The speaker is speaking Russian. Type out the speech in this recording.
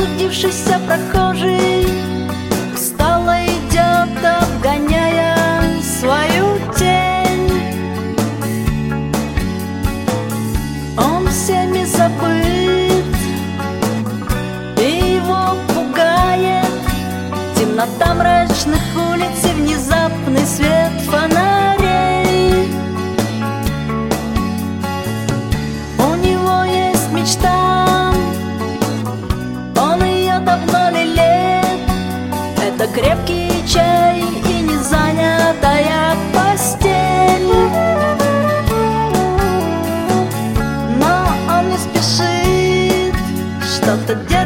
заблудившийся прохожий устало идет, обгоняя свою тень. Он всеми забыт, и его пугает темнота мрачных улиц и внезапный свет фонарей. У него есть мечта, он ее давно лелеет. Это крепкий чай и незанятая постель. Но он не спешит что-то делать.